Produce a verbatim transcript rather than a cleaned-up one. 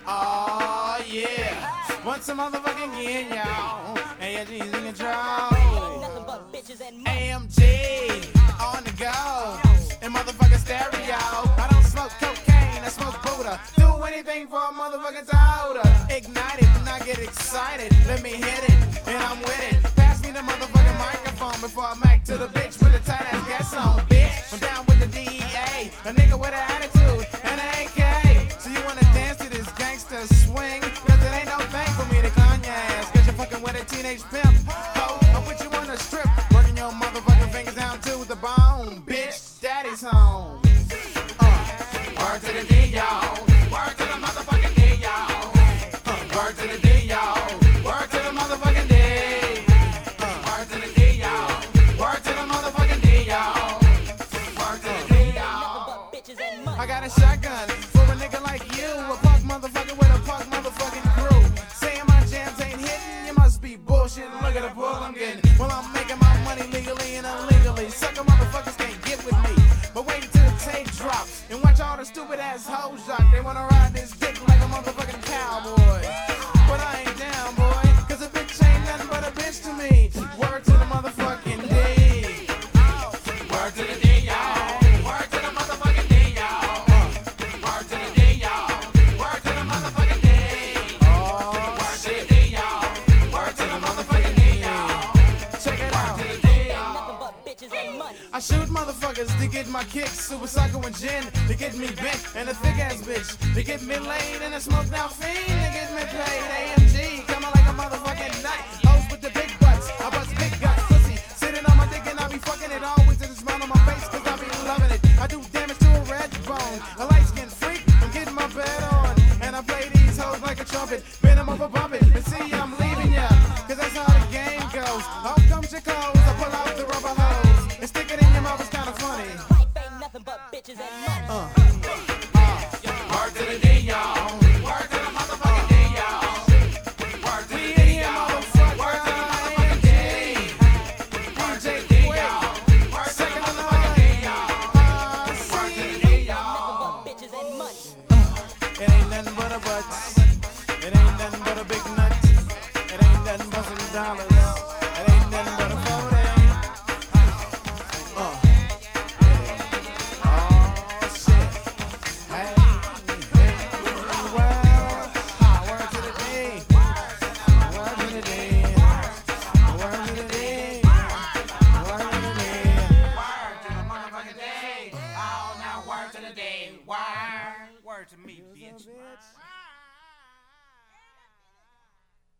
Oh yeah, once a motherfucking again, y'all. A M G's in control. A M G on the go. And motherfucking stereo. I don't smoke cocaine, I smoke Buddha. Do anything for a motherfucking Toyota. Ignite it and I get excited. Let me hit it and I'm with it. Pass me the motherfucking microphone before I mac to the bitch with a tight ass gas on, bitch. I'm down with the D E A, a nigga with an attitude and an A K. So you wanna dance to this gangster swing? Cause it ain't no thing for me to con your ass. Cause you're fucking with a teenage pimp. Ho, I'll put you on a strip. Working your motherfucking fingers down to the bone, bitch. Daddy's home. Uh, word to the D, y'all. Word to the motherfucking D, y'all. Uh, word to the D, y'all. Word to the motherfucking D. Uh, word to the D, y'all. Word to the motherfucking D, y'all. Word to the D, y'all. I got a shotgun for a nigga like you, a punk motherfucker with a punk motherfucking crew. Saying my jams ain't hitting, you must be bullshit. Look at the pull I'm getting. Well, I'm making my money legally and illegally. Sucker motherfuckers can't get with me. But wait until the tape drops and watch all the stupid ass hoes jock. They wanna ride this dick like a motherfucking cowboy. But I ain't down, boy, cause a bitch ain't nothing but a bitch to me. Word to the motherfucking D. Word to the D, y'all. Word to the motherfucking D, y'all. Word to the D, y'all. Word to the motherfucking D. Oh, word to the D, y'all. Word to the motherfucking D, y'all. Check it out. Word to the D, y'all. I shoot motherfuckers to get my kicks, Super Psycho and Gin to get me bent, and a thick ass bitch to get me laid, and a smoked out fiend to get me paid. A M G coming like a motherfucking knight. Hoes with the big butts, I bust big guts, pussy sitting on my dick and I be fucking it always to the smile on my face, cause I be loving it. I do damage to a red bone, a light skin freak, I'm getting my bed on, and I play these hoes like a trumpet, bend them over bump it, and see I'm leaving ya, cause that's how the game goes. Out comes your clothes, I pull out the rubber hose, and stick it in your mouth, it's kinda funny. Life ain't nothing but bitches and money. Uh, uh, word to the D, y'all. Word to the motherfucking D, y'all. Word to the D, y'all. Word to the motherfucking D. D J Quick. Word to the motherfucking D, y'all. Word to the D, y'all. Bitches and money. It ain't nothing but a butt. It ain't nothing but a big nut. It ain't nothing but some dollars. It ain't nothing but a forty. Uh. Oh shit. Hey, hey, well, ah, word to the D. Word to the D. Word to the D. Word to the D. Word to the motherfucking D. Oh, now word to the D. Word. Word to me, bitch.